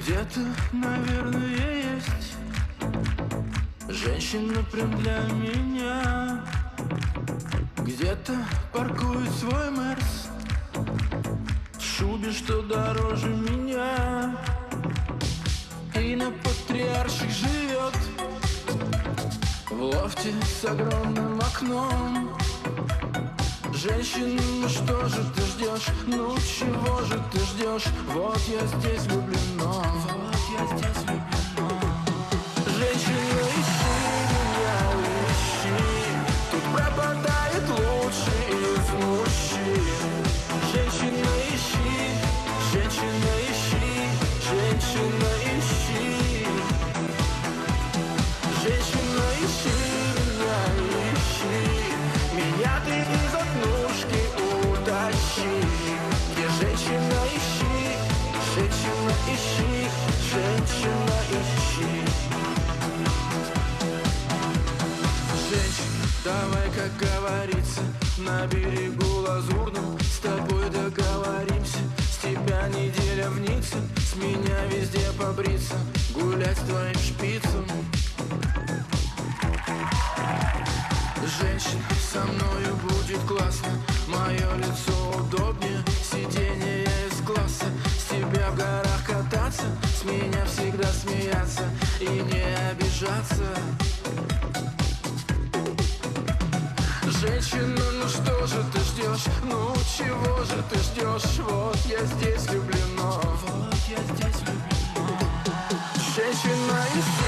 Где-то, наверное, есть женщина прям для меня. Где-то паркует свой Мерс в шубе, что дороже меня, и на Патриарших живет в лофте с огромным окном. Женщина, ну что же ты ждешь? Ну чего же ты ждешь? Вот я здесь влюблено. Вот я здесь влюблено. Женщина, ищи меня, ищи. Тут пропадает лучший из мужчин. Женщина, ищи, женщина, ищи, женщина, ищи. Женщина, ищи меня, ищи. Меня ты из однушки утащи. Где женщина, ищи, женщина, ищи, женщина, ищи. Женщина, давай, как говорится, на берегу лазурном с тобой договоримся. С тебя неделя в Ницце, с меня везде побриться, гулять с твоим шпицем. Женщина, со мною будет классно, мое лицо удобнее сиденье из класса. С тебя в горах кататься, с меня всегда смеяться и не обижаться. Женщина, ну что же ты ждешь? Ну чего же ты ждешь? Вот я здесь влюблено. Вот я здесь влюблено. Женщина,